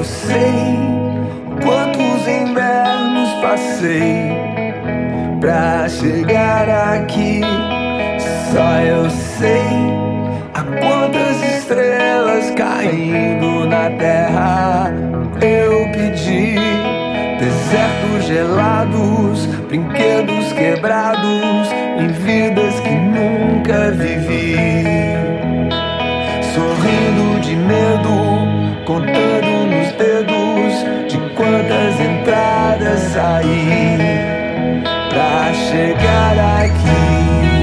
sei quantos invernos passei pra chegar aqui. Só eu sei a quantas estrelas caindo na terra eu pedi. Desertos gelados, brinquedos quebrados em vidas que nunca vivi. Sorrindo de medo, contando nos dedos de quantas entradas saí pra chegar aqui,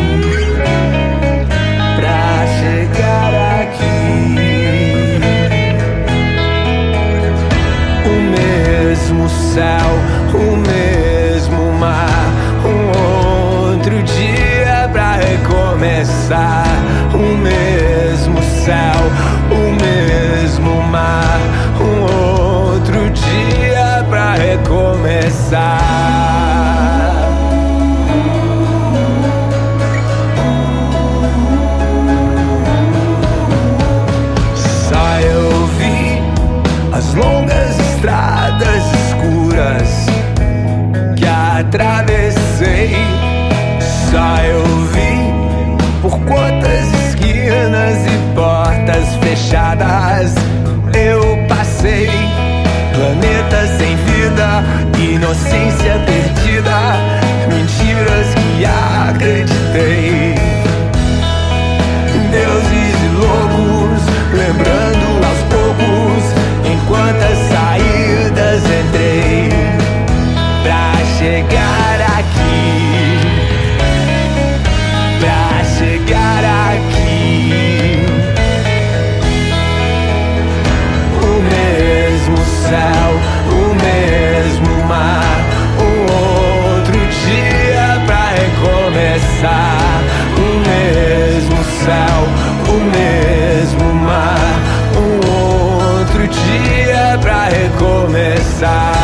pra chegar aqui. O mesmo céu, o mesmo mar, um outro dia pra recomeçar. O mesmo céu, o mesmo mar, um outro dia pra recomeçar. Só eu vi as longas estradas escuras que atravessei. Só eu vi por quantas esquinas e portas fechadas eu passei. Planetas sem vida, inocência perdida, mentiras que acreditei. Deuses e lobos, lembrando aos poucos em quantas saídas entrei pra chegar aqui, pra chegar aqui. O mesmo céu, o mesmo mar, um outro dia pra recomeçar. O mesmo céu, o mesmo mar, um outro dia pra recomeçar.